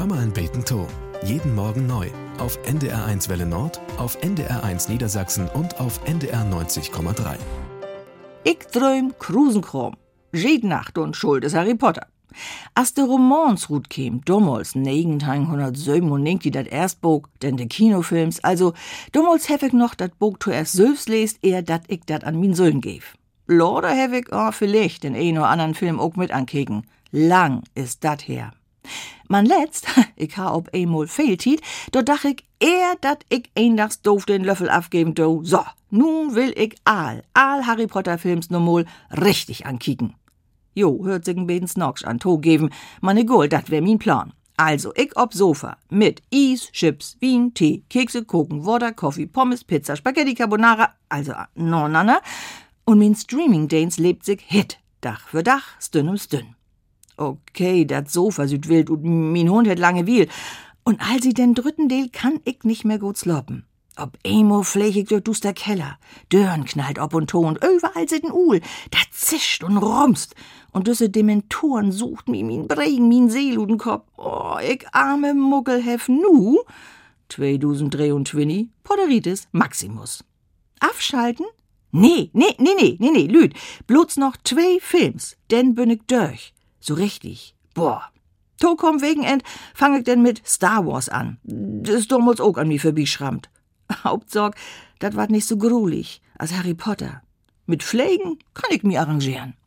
Hör mal ein Beten to. Jeden Morgen neu. Auf NDR1 Welle Nord, auf NDR1 Niedersachsen und auf NDR 90,3. Ich träum Krusenkrom. Jede Nacht und Schuld ist Harry Potter. Als der Romans rut käm, damals 1997, dat erst Buch, denn de Kinofilms, also damals hef ich noch dat Buch zuerst selbst lest, eher dat ich dat an min Söhn gef. Loder hef ich vielleicht den ein oder anderen Film auch mit ankeken. Lang ist dat her. Man letzt, ich ha ob einmal fehltiet, da dach ich eher, dat ich eindags doof den Löffel abgeben do. So, nun will ich all Harry Potter Films no mal richtig ankicken. Jo, hört sich ein bisschen Snox an to geben, man egal, dat wär min Plan. Also, ich ob Sofa, mit Eis, Chips, Wien, Tee, Kekse, Kuchen, Water, Coffee, Pommes, Pizza, Spaghetti Carbonara, also nonana. Und min Streaming-Danes lebt sich Hit, Dach für Dach, Stünn um Stünn. Okay, dat Sofa süd wild und min Hund het lange Wiel. Und als sie den dritten Deel kann ich nicht mehr gut sloppen. Ob emo flächig durch duster Keller, Dörren knallt ob und to und überall sit ein Uhl, dat zischt und rumst. Und düsse Dementoren sucht mi min Bregen, min Seeludenkopf. Oh, ich arme Muggel hef nu 2023 Potteritis Maximus. Abschalten? Nee, Lüd. Bloß noch 2 Films, denn bin ich durch. So richtig. Boah. To komm wegen end, fang ich denn mit Star Wars an. Das ist damals auch an mir vorbeischrammt. Hauptsorg, dat ward nicht so grulich als Harry Potter. Mit Pflegen kann ich mi arrangieren.